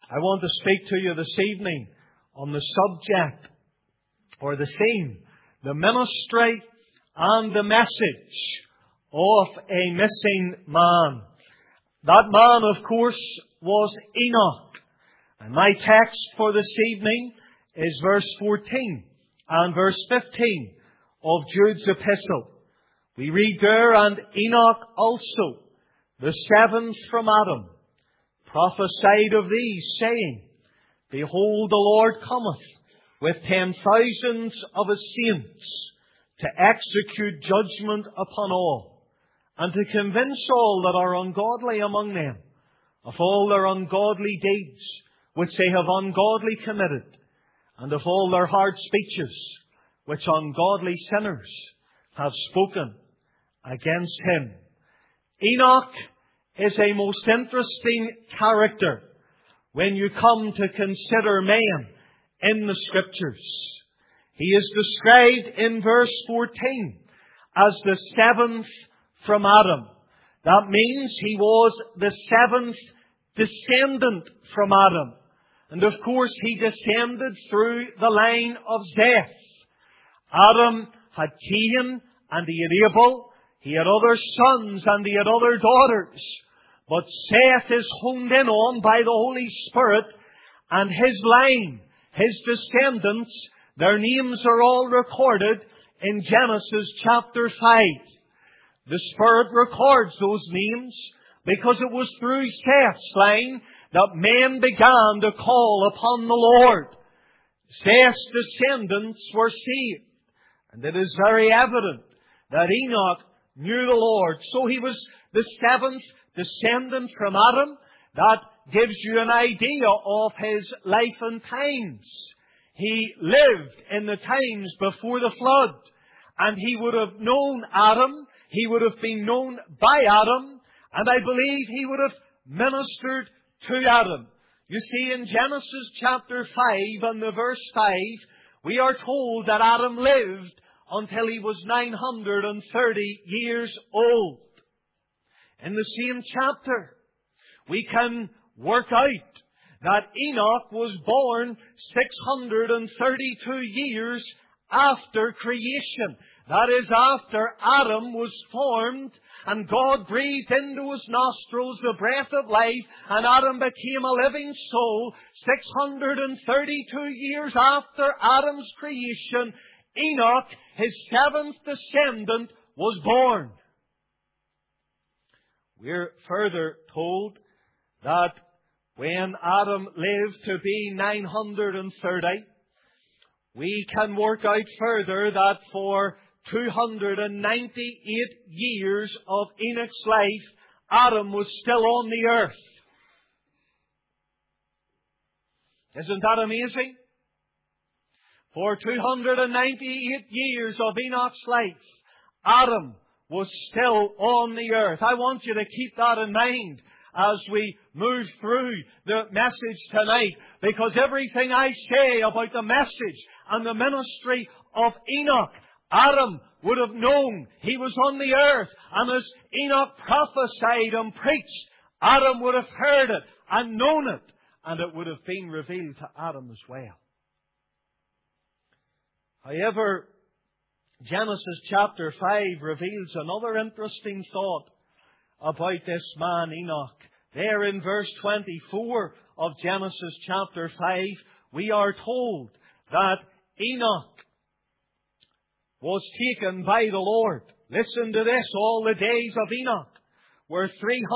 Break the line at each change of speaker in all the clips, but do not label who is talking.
I want to speak to you this evening on the subject or the theme, the ministry and the message of a missing man. That man, of course, was Enoch. And my text for this evening is verse 14 and verse 15 of Jude's epistle. We read there, "And Enoch also, the seventh from Adam, prophesied of these, saying, Behold, the Lord cometh with 10,000s of His saints to execute judgment upon all, and to convince all that are ungodly among them of all their ungodly deeds which they have ungodly committed, and of all their hard speeches which ungodly sinners have spoken against Him." Enoch is a most interesting character when you come to consider men in the Scriptures. He is described in verse 14 as the seventh from Adam. That means he was the seventh descendant from Adam. And of course he descended through the line of Seth. Adam had Cain and he had Abel. He had other sons and he had other daughters. But Seth is honed in on by the Holy Spirit, and his line, his descendants, their names are all recorded in Genesis chapter 5. The Spirit records those names because it was through Seth's line that men began to call upon the Lord. Seth's descendants were saved. And it is very evident that Enoch knew the Lord. So he was the seventh descendant from Adam. That gives you an idea of his life and times. He lived in the times before the flood. And he would have known Adam. He would have been known by Adam. And I believe he would have ministered to Adam. You see, in Genesis chapter 5 and the verse 5, we are told that Adam lived until he was 930 years old. In the same chapter, we can work out that Enoch was born 632 years after creation. That is, after Adam was formed and God breathed into his nostrils the breath of life and Adam became a living soul. 632 years after Adam's creation, Enoch, his seventh descendant, was born. We're further told that when Adam lived to be 930, we can work out further that for 298 years of Enoch's life, Adam was still on the earth. Isn't that amazing? For 298 years of Enoch's life, Adam was still on the earth. I want you to keep that in mind as we move through the message tonight, because everything I say about the message and the ministry of Enoch, Adam would have known. He was on the earth, and as Enoch prophesied and preached, Adam would have heard it and known it, and it would have been revealed to Adam as well. However, Genesis chapter 5 reveals another interesting thought about this man Enoch. There in verse 24 of Genesis chapter 5, we are told that Enoch was taken by the Lord. Listen to this. All the days of Enoch were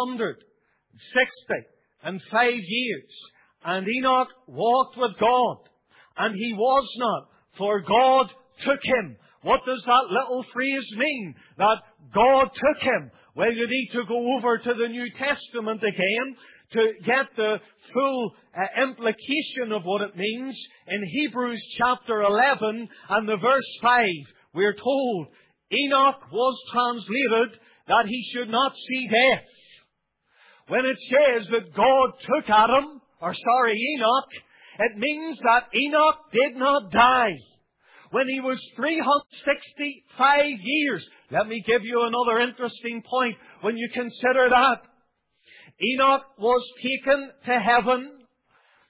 365 years. And Enoch walked with God. And he was not, for God took him. What does that little phrase mean? That God took him. Well, you need to go over to the New Testament again to get the full implication of what it means. In Hebrews chapter 11 and the verse 5, we're told Enoch was translated that he should not see death. When it says that God took Enoch, it means that Enoch did not die. When he was 365 years. Let me give you another interesting point when you consider that. Enoch was taken to heaven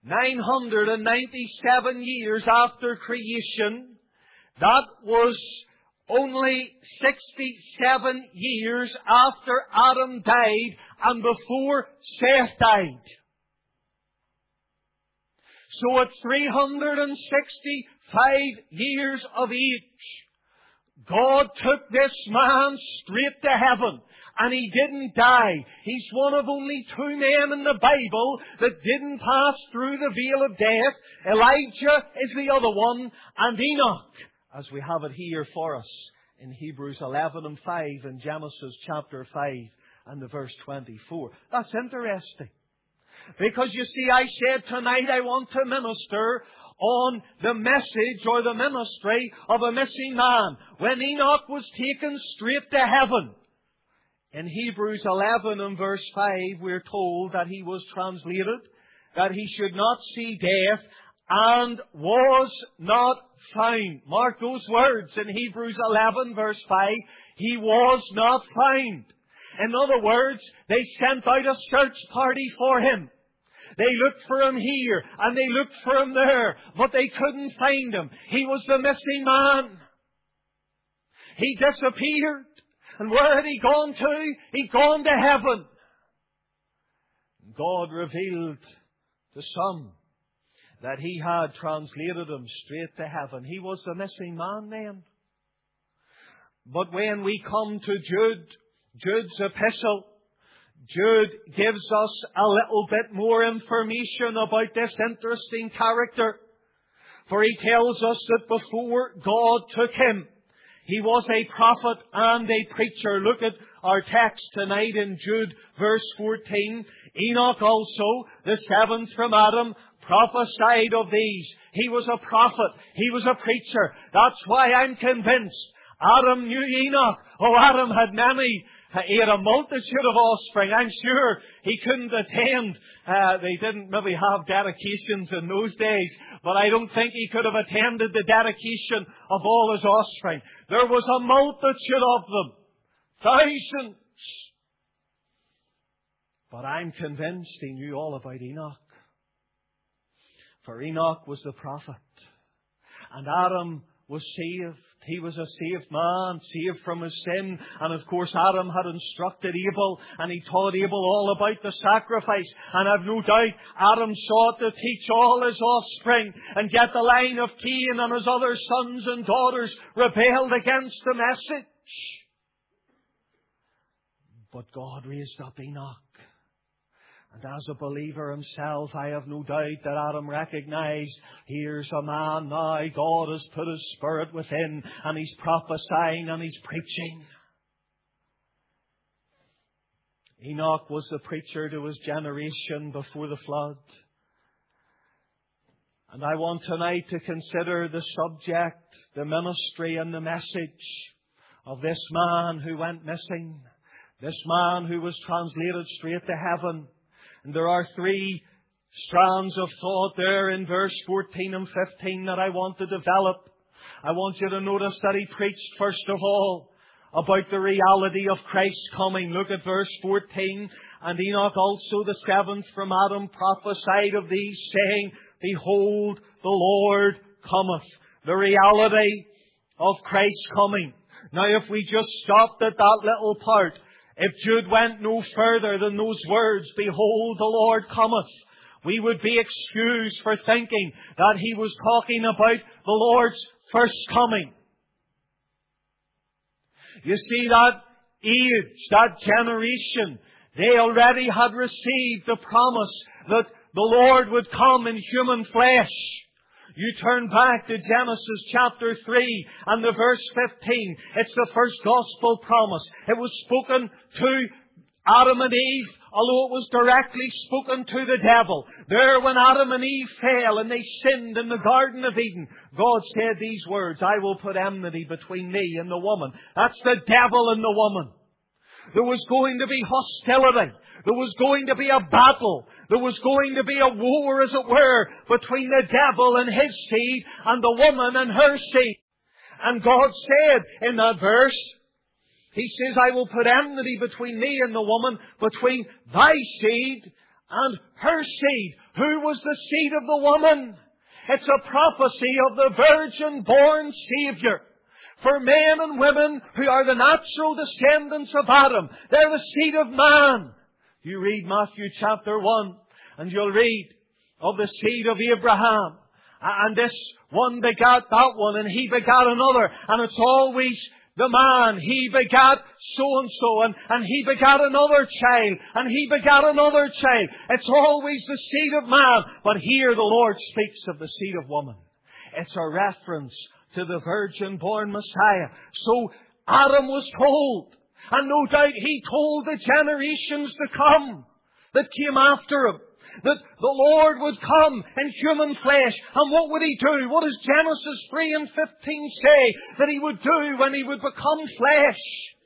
997 years after creation. That was only 67 years after Adam died and before Seth died. So at 365 years of age, God took this man straight to heaven. And he didn't die. He's one of only two men in the Bible that didn't pass through the veil of death. Elijah is the other one, and Enoch, as we have it here for us in Hebrews 11:5 and Genesis chapter 5 and the verse 24. That's interesting. Because you see, I said tonight I want to minister on the message or the ministry of a missing man. When Enoch was taken straight to heaven, in Hebrews 11 and verse 5, we're told that he was translated, that he should not see death, and was not found. Mark those words in Hebrews 11 verse 5. He was not found. In other words, they sent out a search party for him. They looked for him here, and they looked for him there, but they couldn't find him. He was the missing man. He disappeared. And where had he gone to? He'd gone to heaven. God revealed to some that he had translated him straight to heaven. He was the missing man then. But when we come to Jude's epistle, Jude gives us a little bit more information about this interesting character. For he tells us that before God took him, he was a prophet and a preacher. Look at our text tonight in Jude verse 14. Enoch also, the seventh from Adam, prophesied of these. He was a prophet. He was a preacher. That's why I'm convinced Adam knew Enoch. Oh, Adam had many. He had a multitude of offspring. I'm sure he couldn't attend. They didn't maybe have dedications in those days. But I don't think he could have attended the dedication of all his offspring. There was a multitude of them. Thousands. But I'm convinced he knew all about Enoch. For Enoch was the prophet. And Adam was saved. He was a saved man, saved from his sin. And of course Adam had instructed Abel, and he taught Abel all about the sacrifice. And I've no doubt Adam sought to teach all his offspring. And yet the line of Cain and his other sons and daughters rebelled against the message. But God raised up Enoch. And as a believer himself, I have no doubt that Adam recognized, here's a man now, God has put His Spirit within, and he's prophesying and he's preaching. Enoch was the preacher to his generation before the flood. And I want tonight to consider the subject, the ministry and the message of this man who went missing. This man who was translated straight to heaven. And there are three strands of thought there in verse 14 and 15 that I want to develop. I want you to notice that he preached first of all about the reality of Christ's coming. Look at verse 14. And Enoch also, the seventh from Adam, prophesied of these, saying, Behold, the Lord cometh. The reality of Christ's coming. Now if we just stopped at that little part, if Jude went no further than those words, Behold, the Lord cometh, we would be excused for thinking that he was talking about the Lord's first coming. You see, that age, that generation, they already had received the promise that the Lord would come in human flesh. You turn back to Genesis chapter 3 and the verse 15. It's the first gospel promise. It was spoken to Adam and Eve, although it was directly spoken to the devil. There when Adam and Eve fell and they sinned in the Garden of Eden, God said these words, I will put enmity between me and the woman. That's the devil and the woman. There was going to be hostility. There was going to be a battle. There was going to be a war, as it were, between the devil and his seed and the woman and her seed. And God said in that verse, He says, I will put enmity between me and the woman, between thy seed And her seed, who was the seed of the woman? It's a prophecy of the virgin-born Saviour. For men and women who are the natural descendants of Adam, they're the seed of man. You read Matthew chapter 1, and you'll read of the seed of Abraham. And this one begat that one, and he begat another. And it's always the man. He begat so-and-so, and he begat another child, and he begat another child. It's always the seed of man. But here the Lord speaks of the seed of woman. It's a reference to the virgin-born Messiah. So Adam was told, and no doubt he told the generations to come that came after him, that the Lord would come in human flesh. And what would He do? What does Genesis 3 and 15 say that He would do when He would become flesh?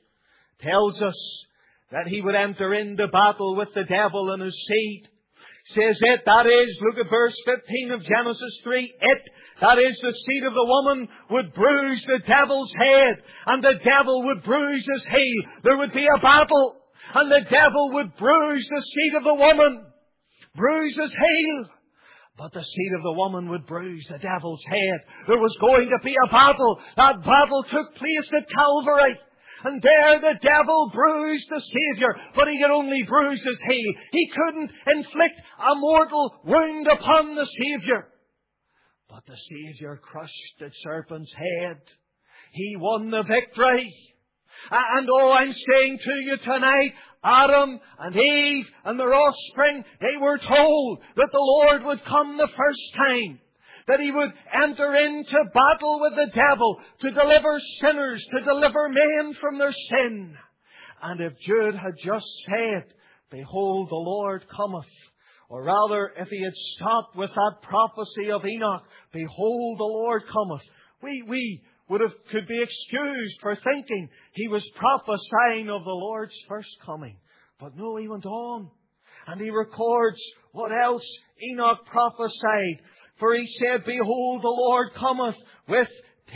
Tells us that He would enter into battle with the devil and his seed. Says it, that is, look at verse 15 of Genesis 3, it, that is the seed of the woman, would bruise the devil's head, and the devil would bruise his heel. There would be a battle, and the devil would bruise the seed of the woman, bruise his heel. But the seed of the woman would bruise the devil's head. There was going to be a battle. That battle took place at Calvary. And there the devil bruised the Saviour, but he could only bruise his heel. He couldn't inflict a mortal wound upon the Saviour. But the Saviour crushed the serpent's head. He won the victory. And all I'm saying to you tonight, Adam and Eve and their offspring, they were told that the Lord would come the first time, that He would enter into battle with the devil to deliver sinners, to deliver men from their sin. And if Jude had just said, behold, the Lord cometh, or rather, if he had stopped with that prophecy of Enoch, behold, the Lord cometh, we could be excused for thinking he was prophesying of the Lord's first coming. But no, he went on. And he records what else Enoch prophesied. For he said, behold, the Lord cometh with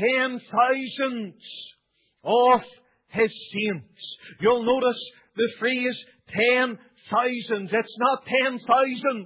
10,000s of His saints. You'll notice the phrase 10,000s. It's not 10,000.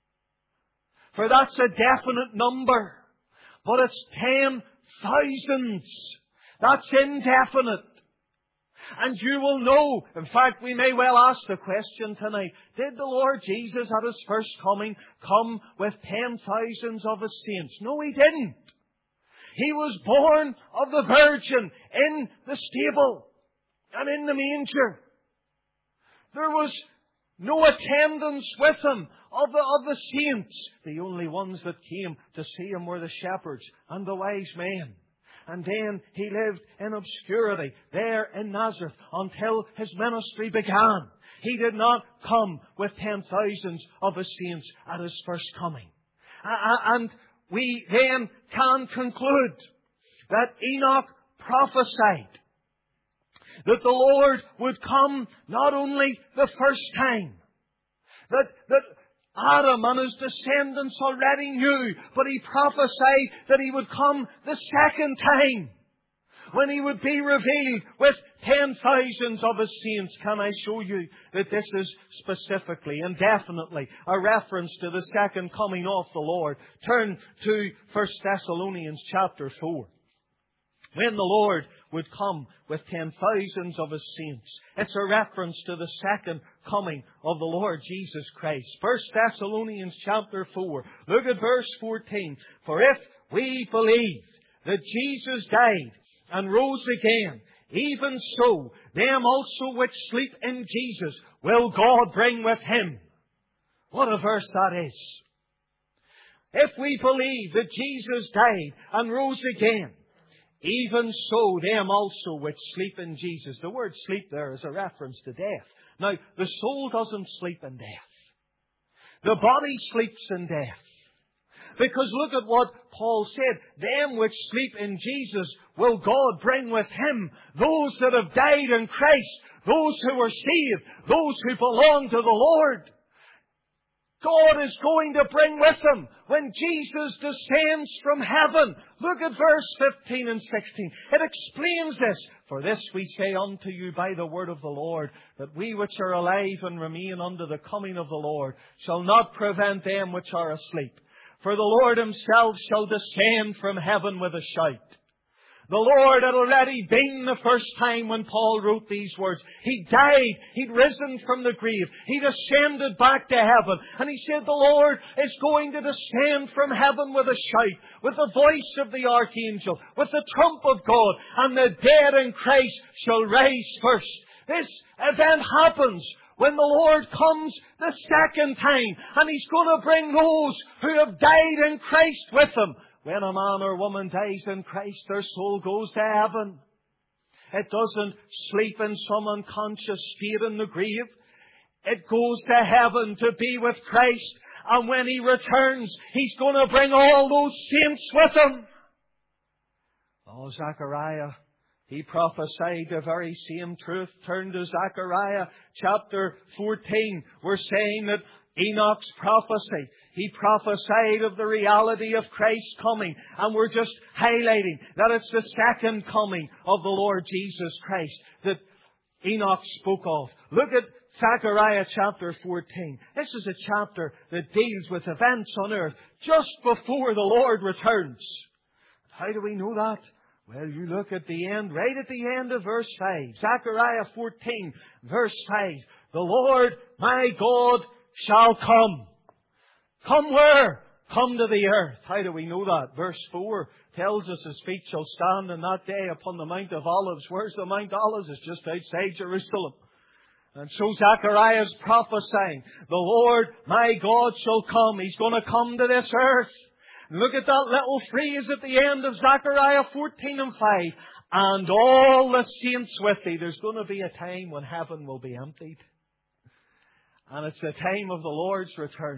For that's a definite number. But it's 10,000s. That's indefinite. And you will know, in fact, we may well ask the question tonight, did the Lord Jesus at His first coming come with 10,000s of His saints? No, He didn't. He was born of the Virgin in the stable and in the manger. There was no attendance with Him of the saints. The only ones that came to see Him were the shepherds and the wise men. And then He lived in obscurity there in Nazareth until His ministry began. He did not come with 10,000s of His saints at His first coming. And we then can conclude that Enoch prophesied that the Lord would come not only the first time, that Adam and his descendants already knew, but he prophesied that He would come the second time, when He would be revealed with 10,000s of His saints. Can I show you that this is specifically and definitely a reference to the second coming of the Lord? Turn to 1 Thessalonians chapter 4. When the Lord would come with 10,000s of His saints, it's a reference to the second coming of the Lord Jesus Christ. 1 Thessalonians chapter 4. Look at verse 14. For if we believe that Jesus died and rose again, even so, them also which sleep in Jesus will God bring with Him. What a verse that is. If we believe that Jesus died and rose again, even so, them also which sleep in Jesus. The word sleep there is a reference to death. Now, the soul doesn't sleep in death. The body sleeps in death. Because look at what Paul said. Them which sleep in Jesus will God bring with Him. Those that have died in Christ. Those who are saved. Those who belong to the Lord. God is going to bring with Him when Jesus descends from heaven. Look at verse 15 and 16. It explains this. For this we say unto you by the word of the Lord, that we which are alive and remain unto the coming of the Lord shall not prevent them which are asleep. For the Lord himself shall descend from heaven with a shout. The Lord had already been the first time when Paul wrote these words. He died. He'd risen from the grave. He'd ascended back to heaven. And he said the Lord is going to descend from heaven with a shout, with the voice of the archangel, with the trump of God, and the dead in Christ shall rise first. This event happens when the Lord comes the second time, and He's going to bring those who have died in Christ with Him. When a man or woman dies in Christ, their soul goes to heaven. It doesn't sleep in some unconscious state in the grave. It goes to heaven to be with Christ. And when He returns, He's going to bring all those saints with Him. Oh, Zechariah, he prophesied the very same truth. Turn to Zechariah chapter 14. We're saying that Enoch's prophecy, he prophesied of the reality of Christ's coming. And we're just highlighting that it's the second coming of the Lord Jesus Christ that Enoch spoke of. Look at Zechariah chapter 14. This is a chapter that deals with events on earth just before the Lord returns. How do we know that? Well, you look at the end, right at the end of verse 5. Zechariah 14, verse 5. The Lord my God shall come. Come where? Come to the earth. How do we know that? Verse 4 tells us His feet shall stand in that day upon the Mount of Olives. Where's the Mount of Olives? It's just outside Jerusalem. And so Zechariah is prophesying, the Lord my God shall come. He's going to come to this earth. And look at that little phrase at the end of Zechariah 14 and 5. And all the saints with thee. There's going to be a time when heaven will be emptied. And it's the time of the Lord's return.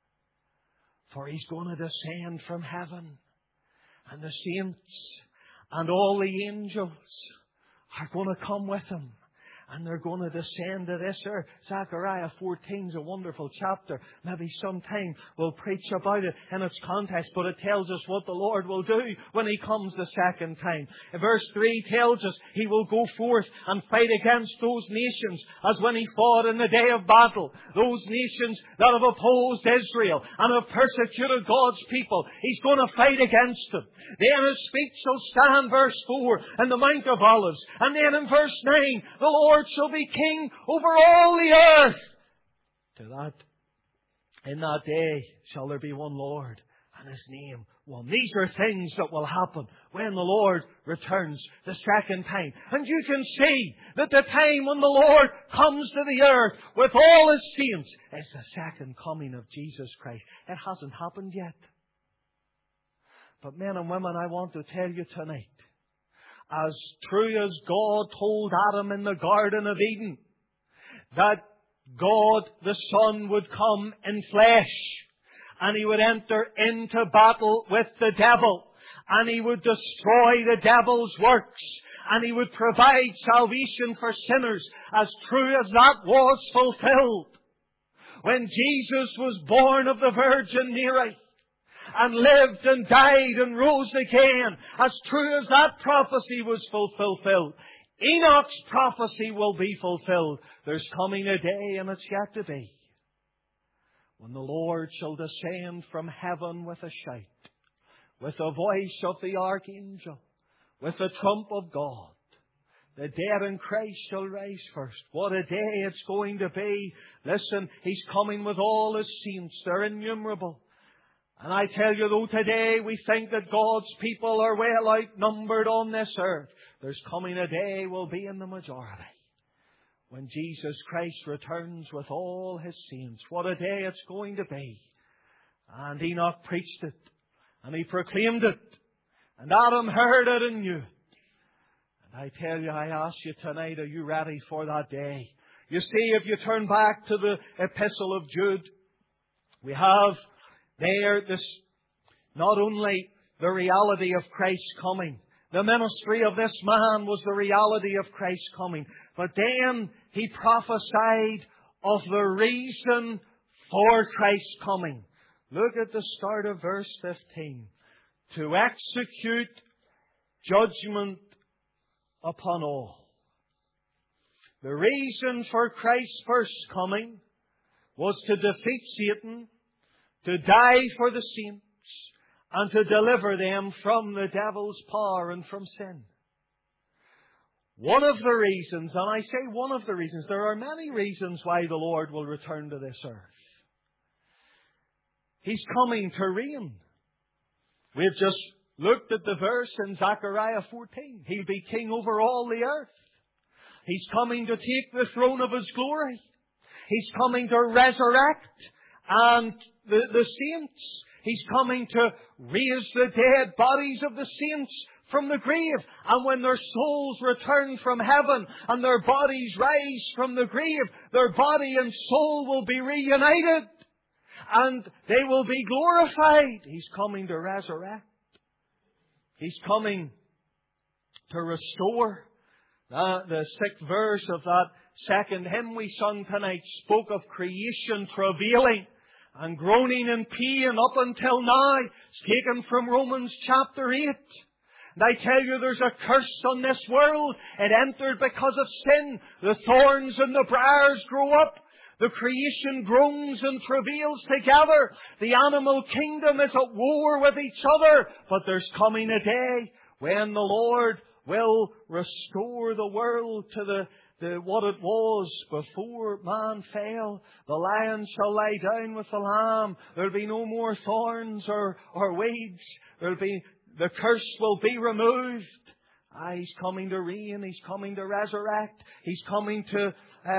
For He's going to descend from heaven. And the saints and all the angels are going to come with Him. And they're going to descend to this earth. Zechariah 14 is a wonderful chapter. Maybe sometime we'll preach about it in its context. But it tells us what the Lord will do when He comes the second time. Verse 3 tells us He will go forth and fight against those nations as when He fought in the day of battle. Those nations that have opposed Israel and have persecuted God's people. He's going to fight against them. Then His feet shall stand, verse 4, in the Mount of Olives. And then in verse 9, the Lord shall be king over all the earth. In that day shall there be one Lord, and His name one. These are things that will happen when the Lord returns the second time. And you can see that the time when the Lord comes to the earth with all His saints is the second coming of Jesus Christ. It hasn't happened yet. But men and women, I want to tell you tonight, as true as God told Adam in the Garden of Eden that God the Son would come in flesh and He would enter into battle with the devil and He would destroy the devil's works and He would provide salvation for sinners, as true as that was fulfilled when Jesus was born of the Virgin Mary and lived and died and rose again, as true as that prophecy was fulfilled, Enoch's prophecy will be fulfilled. There's coming a day, and it's yet to be, when the Lord shall descend from heaven with a shout, with the voice of the archangel, with the trump of God. The dead in Christ shall rise first. What a day it's going to be. Listen, He's coming with all His saints. They're innumerable. And I tell you, though today we think that God's people are well outnumbered on this earth, there's coming a day will be in the majority when Jesus Christ returns with all His saints. What a day it's going to be. And Enoch preached it, and he proclaimed it, and Adam heard it and knew it. And I tell you, I ask you tonight, are you ready for that day? You see, if you turn back to the Epistle of Jude, we have there this, not only the reality of Christ's coming. The ministry of this man was the reality of Christ's coming. But then he prophesied of the reason for Christ's coming. Look at the start of verse 15. To execute judgment upon all. The reason for Christ's first coming was to defeat Satan, to die for the saints, and to deliver them from the devil's power and from sin. One of the reasons, and I say one of the reasons, there are many reasons why the Lord will return to this earth. He's coming to reign. We've just looked at the verse in Zechariah 14. He'll be king over all the earth. He's coming to take the throne of His glory. He's coming to resurrect and the saints. He's coming to raise the dead bodies of the saints from the grave. And when their souls return from heaven and their bodies rise from the grave, their body and soul will be reunited. And they will be glorified. He's coming to resurrect. He's coming to restore. The sixth verse of that second hymn we sung tonight spoke of creation travailing and groaning in pain up until now. It's taken from Romans chapter 8. And I tell you, there's a curse on this world. It entered because of sin. The thorns and the briars grow up. The creation groans and travails together. The animal kingdom is at war with each other. But there's coming a day when the Lord will restore the world to what it was before man fell. The lion shall lie down with the lamb. There'll be no more thorns or weeds. The curse will be removed. He's coming to reign. He's coming to resurrect. He's coming to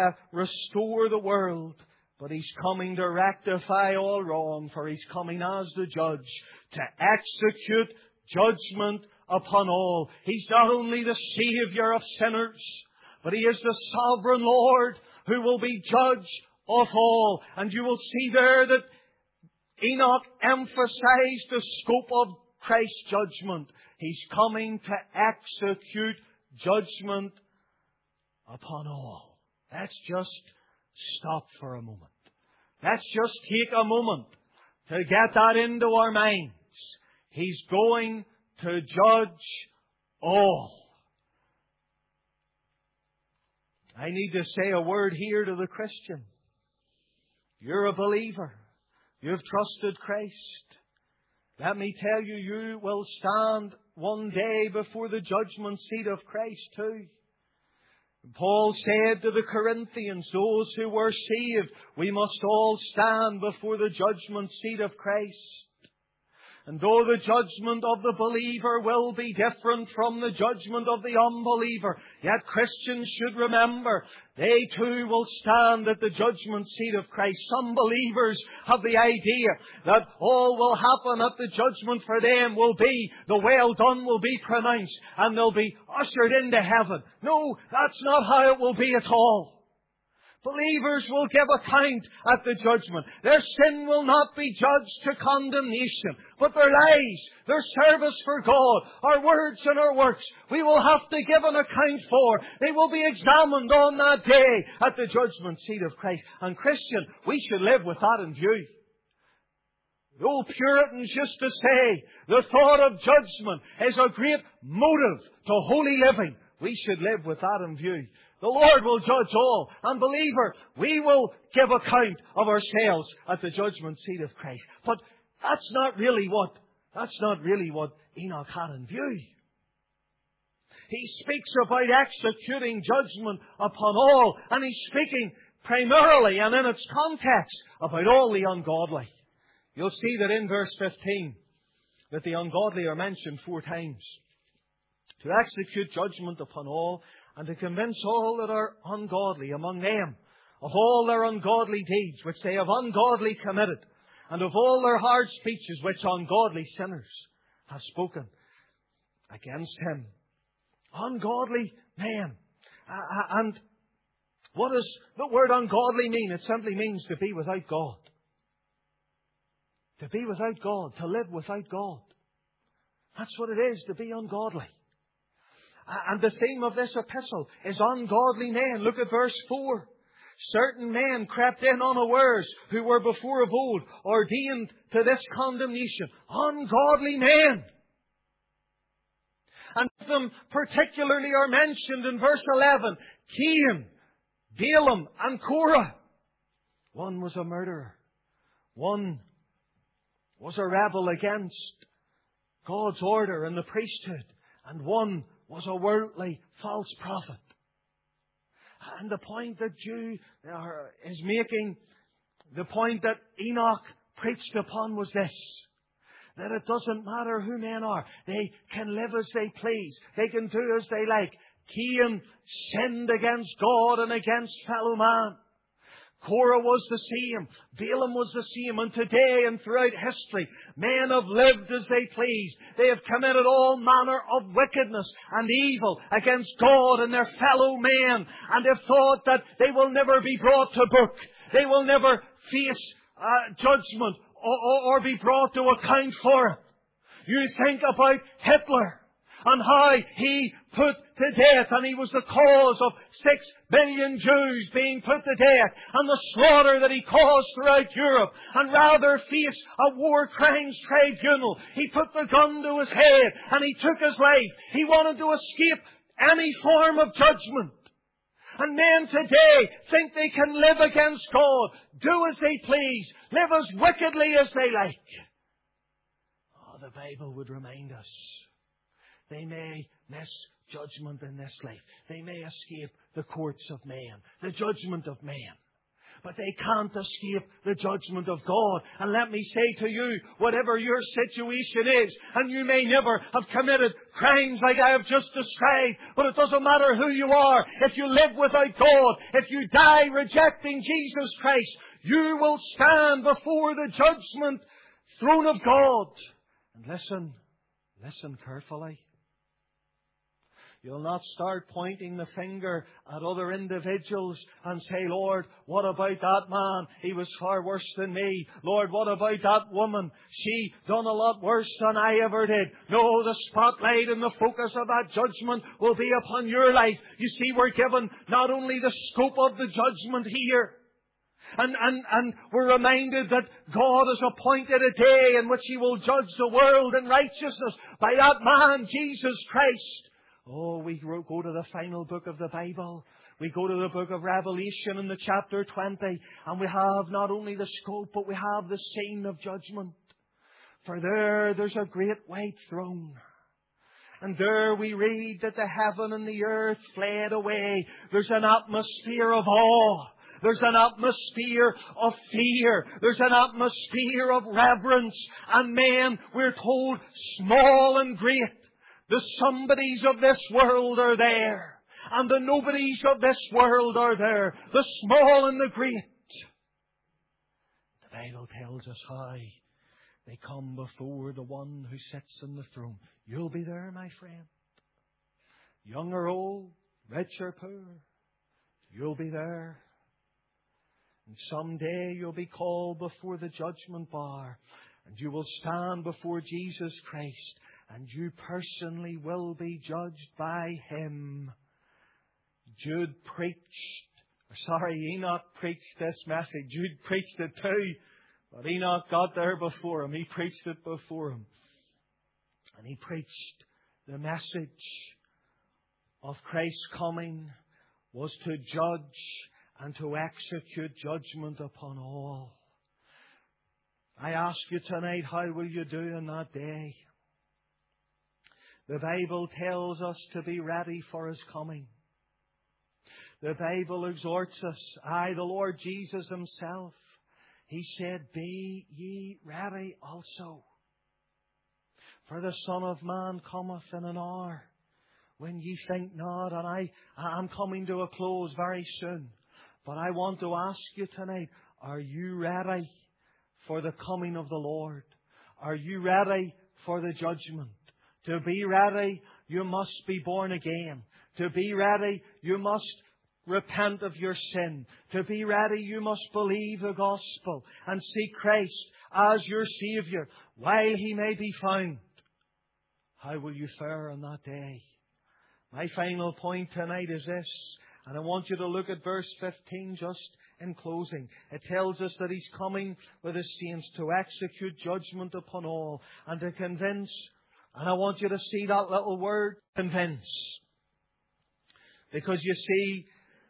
restore the world. But He's coming to rectify all wrong, for He's coming as the judge to execute judgment upon all. He's not only the Saviour of sinners, but He is the sovereign Lord who will be judge of all. And you will see there that Enoch emphasized the scope of Christ's judgment. He's coming to execute judgment upon all. Let's just stop for a moment. Let's just take a moment to get that into our minds. He's going to judge all. I need to say a word here to the Christian. You're a believer. You've trusted Christ. Let me tell you, you will stand one day before the judgment seat of Christ too. Paul said to the Corinthians, those who were saved, we must all stand before the judgment seat of Christ. And though the judgment of the believer will be different from the judgment of the unbeliever, yet Christians should remember, they too will stand at the judgment seat of Christ. Some believers have the idea that all will happen at the judgment for them will be, the well done will be pronounced, and they'll be ushered into heaven. No, that's not how it will be at all. Believers will give account at the judgment. Their sin will not be judged to condemnation, but their lives, their service for God, our words and our works, we will have to give an account for. They will be examined on that day at the judgment seat of Christ. And Christian, we should live with that in view. The old Puritans used to say, the thought of judgment is a great motive to holy living. We should live with that in view. The Lord will judge all. And believer, we will give account of ourselves at the judgment seat of Christ. But that's not really what Enoch had in view. He speaks about executing judgment upon all. And he's speaking primarily and in its context about all the ungodly. You'll see that in verse 15 that the ungodly are mentioned 4 times. To execute judgment upon all, and to convince all that are ungodly among them of all their ungodly deeds which they have ungodly committed, and of all their hard speeches which ungodly sinners have spoken against Him. Ungodly men. And what does the word ungodly mean? It simply means to be without God. To be without God. To live without God. That's what it is to be ungodly. And the theme of this epistle is ungodly men. Look at verse 4. Certain men crept in unawares, who were before of old ordained to this condemnation. Ungodly men. And them particularly are mentioned in verse 11. Cain, Balaam, and Korah. One was a murderer. One was a rebel against God's order and the priesthood. And one was a worldly false prophet. And the point that Jude is making, the point that Enoch preached upon was this: that it doesn't matter who men are. They can live as they please. They can do as they like. Cain sinned against God and against fellow man. Korah was the same. Balaam was the same. And today and throughout history, men have lived as they pleased. They have committed all manner of wickedness and evil against God and their fellow men, and have thought that they will never be brought to book. They will never face judgment or be brought to account for it. You think about Hitler and how he put to death, and he was the cause of 6 billion Jews being put to death, and the slaughter that he caused throughout Europe, and rather face a war crimes tribunal. He put the gun to his head and he took his life. He wanted to escape any form of judgment. And men today think they can live against God, do as they please, live as wickedly as they like. Oh, the Bible would remind us, they may miss judgment in this life. They may escape the courts of man, the judgment of man. But they can't escape the judgment of God. And let me say to you, whatever your situation is, and you may never have committed crimes like I have just described, but it doesn't matter who you are. If you live without God, if you die rejecting Jesus Christ, you will stand before the judgment throne of God. And listen carefully. You'll not start pointing the finger at other individuals and say, Lord, what about that man? He was far worse than me. Lord, what about that woman? She done a lot worse than I ever did. No, the spotlight and the focus of that judgment will be upon your life. You see, we're given not only the scope of the judgment here, and we're reminded that God has appointed a day in which He will judge the world in righteousness by that man, Jesus Christ. Oh, we go to the final book of the Bible. We go to the book of Revelation in the chapter 20. And we have not only the scope, but we have the scene of judgment. For there's a great white throne. And there we read that the heaven and the earth fled away. There's an atmosphere of awe. There's an atmosphere of fear. There's an atmosphere of reverence. And men, we're told, small and great. The somebodies of this world are there, and the nobodies of this world are there, the small and the great. The Bible tells us how they come before the one who sits on the throne. You'll be there, my friend. Young or old, rich or poor, you'll be there. And someday you'll be called before the judgment bar, and you will stand before Jesus Christ. And you personally will be judged by Him. Enoch preached this message. Jude preached it too. But Enoch got there before him. He preached it before him. And he preached the message of Christ's coming was to judge and to execute judgment upon all. I ask you tonight, how will you do in that day? The Bible tells us to be ready for His coming. The Bible exhorts us. The Lord Jesus Himself, He said, be ye ready also. For the Son of Man cometh in an hour when ye think not. And I'm coming to a close very soon. But I want to ask you tonight, are you ready for the coming of the Lord? Are you ready for the judgment? To be ready, you must be born again. To be ready, you must repent of your sin. To be ready, you must believe the gospel and seek Christ as your Saviour while He may be found. How will you fare on that day? My final point tonight is this, and I want you to look at verse 15 just in closing. It tells us that He's coming with His saints to execute judgment upon all and to convince And I want you to see that little word, convince. Because you see,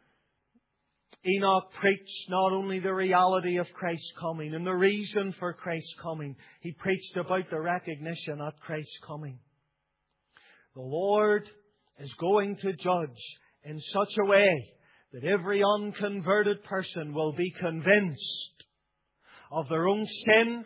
Enoch preached not only the reality of Christ's coming and the reason for Christ's coming, he preached about the recognition at Christ's coming. The Lord is going to judge in such a way that every unconverted person will be convinced of their own sin,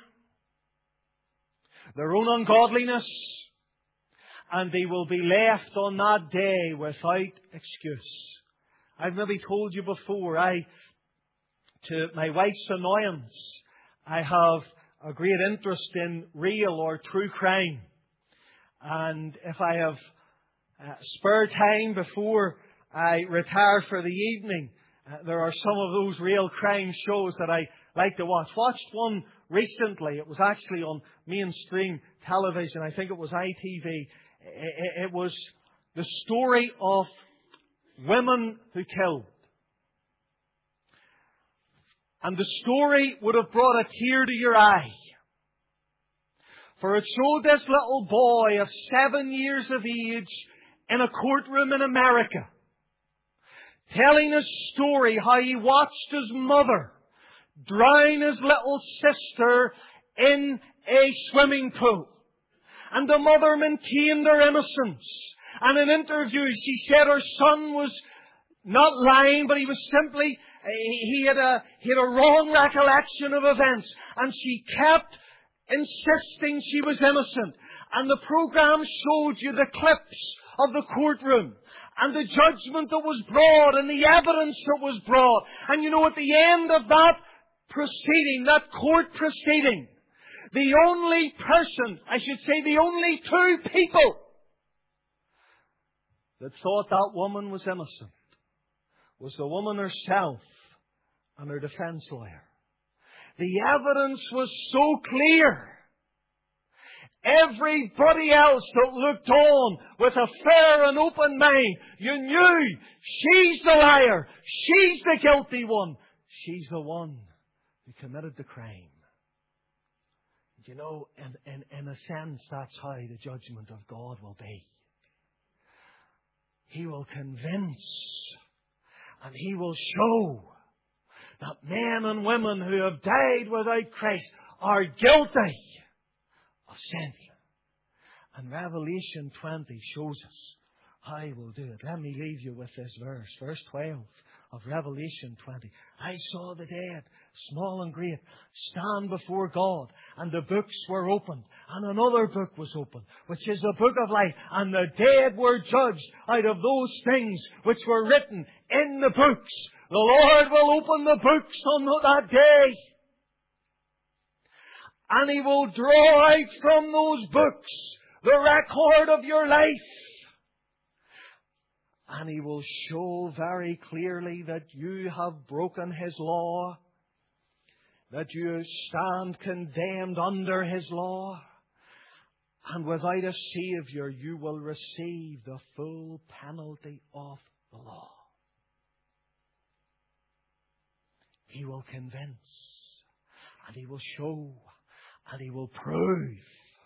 their own ungodliness, and they will be left on that day without excuse. I've maybe told you before, to my wife's annoyance, I have a great interest in real or true crime. And if I have spare time before I retire for the evening, there are some of those real crime shows that I like to watch. Watched one recently. It was actually on mainstream television. I think it was ITV. It was the story of women who killed. And the story would have brought a tear to your eye. For it showed this little boy of 7 years of age in a courtroom in America, telling his story how he watched his mother drown his little sister in a swimming pool. And the mother maintained her innocence. And in interviews, she said her son was not lying, but he was simply, he had a wrong recollection of events. And she kept insisting she was innocent. And the program showed you the clips of the courtroom and the judgment that was brought and the evidence that was brought. And you know, at the end of that proceeding, that court proceeding, the only person, I should say the only two people that thought that woman was innocent was the woman herself and her defense lawyer. The evidence was so clear. Everybody else that looked on with a fair and open mind, you knew she's the liar. She's the guilty one. She's the one who committed the crime. You know, in a sense, that's how the judgment of God will be. He will convince and He will show that men and women who have died without Christ are guilty of sin. And Revelation 20 shows us how He will do it. Let me leave you with this verse. Verse 12 of Revelation 20. I saw the dead, small and great, stand before God, and the books were opened. And another book was opened, which is the book of life. And the dead were judged out of those things which were written in the books. The Lord will open the books on that day. And He will draw out from those books the record of your life. And He will show very clearly that you have broken His law, that you stand condemned under His law, and without a Saviour you will receive the full penalty of the law. He will convince, and He will show, and He will prove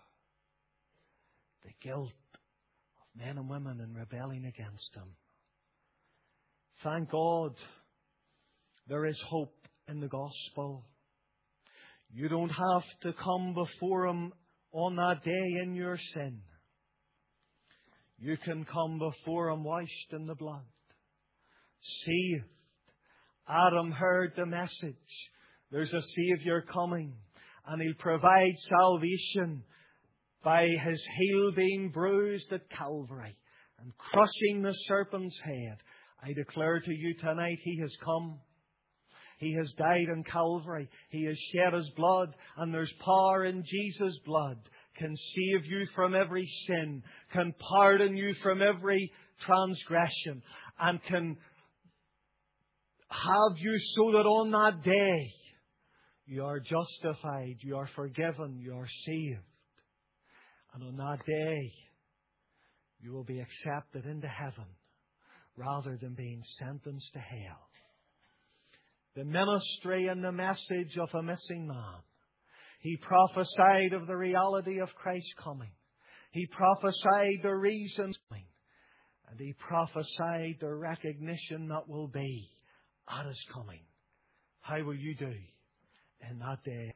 the guilt of men and women in rebelling against Him. Thank God there is hope in the gospel. You don't have to come before Him on that day in your sin. You can come before Him washed in the blood, saved. Adam heard the message. There's a Saviour coming, and He'll provide salvation by His heel being bruised at Calvary and crushing the serpent's head. I declare to you tonight, He has come. He has died on Calvary. He has shed His blood, and there's power in Jesus' blood. Can save you from every sin, can pardon you from every transgression, and can have you so that on that day you are justified, you are forgiven, you are saved. And on that day you will be accepted into heaven rather than being sentenced to hell. The ministry and the message of a missing man. He prophesied of the reality of Christ's coming. He prophesied the reasons, and He prophesied the recognition that will be at His coming. How will you do in that day?